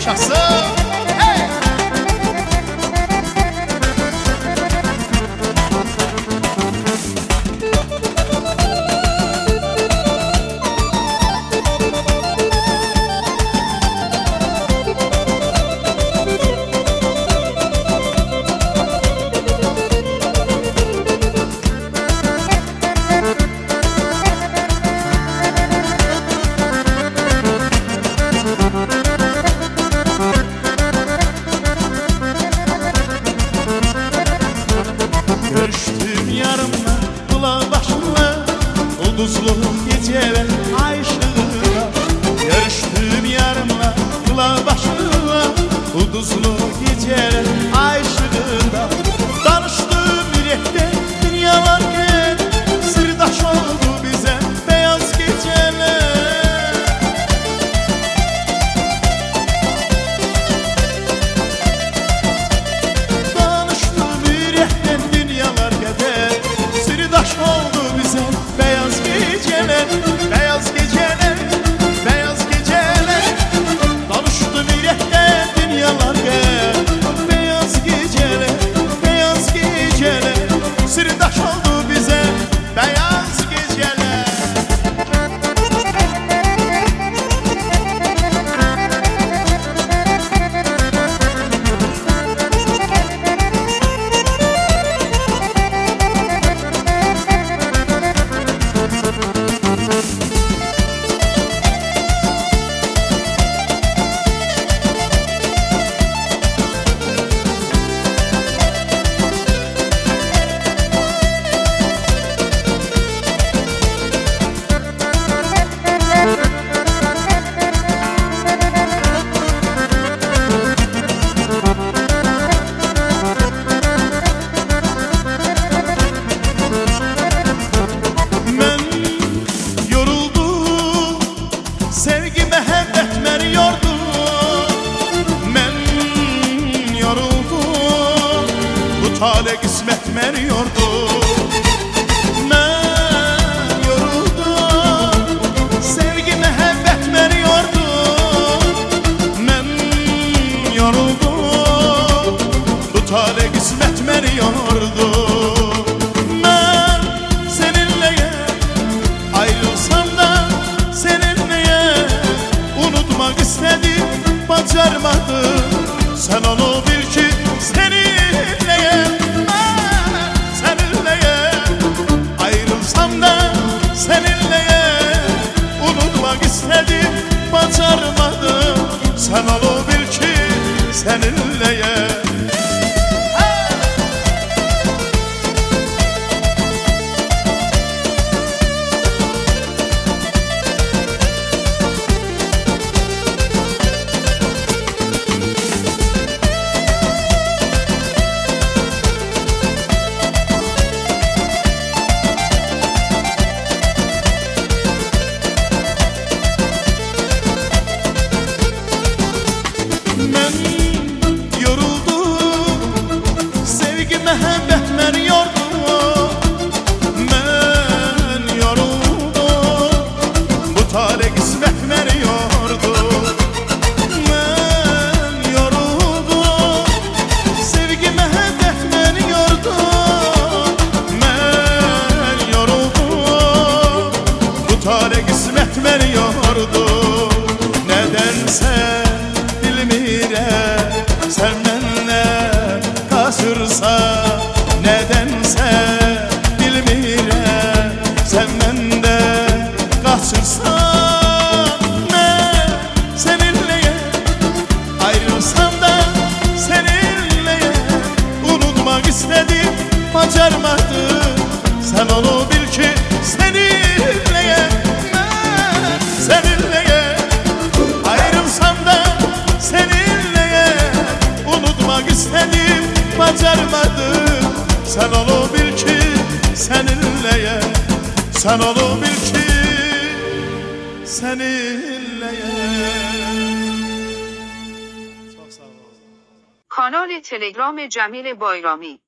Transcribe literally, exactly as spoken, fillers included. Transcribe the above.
yaşasın. Hey! Görüştüm yarımla, kulağı başımla, ulduzlu geceler ay ışığında. Görüştüm yarımla, kulağı başımla, ulduzlu geceler ay ışığında. Danıştım yürekte dünyalarken, sırdaş oldu bize beyaz geceler. Danıştım yürekten dünyalar kadar, sırdaş oldu bize beyaz geceler, beyaz geceler, beyaz geceler. Danıştım yürekten dünyalar kadar, beyaz geceler, beyaz geceler. Sırdaş oldu bize beyaz geceler. Ben yoruldum, sevgi mehabbet beni yordu. Ben yoruldum, bu tale kısmet beni yordu. Ben yoruldum, sevgi mehabbet beni yordu. Ben yoruldum, bu tale kısmet beni yordu. Ben seninle ayrılsam da seninle unutmak istedim, bacarmadım. Sen onu bil ki seninle, ben seninle ayrılsam da seninle unutmak istedim, bacarmadım. Sen onu bil ki seninle. Ben yoruldum, sevgi mehabbet beni yordu. Ben yoruldum, bu tale kısmet beni yordu. Ben yoruldum, sevgi mehabbet beni yordu. Ben yoruldum, bu tale kısmet beni yordu. Nedense bilmirəm, sen benimle kaçırsa. Nedense bilmirəm, sen bende kaçırsa. Ben seninle ayrılsam da seninle unutmak istedim, bacarmadım. Sen onu bil ki seninle, ben seninle ayrılsam da seninle unutmak istedim, bacarmadım. Sen onu bil ki seninle, sen onu bil ki seninle. کانال تلگرام جمیل بایرامی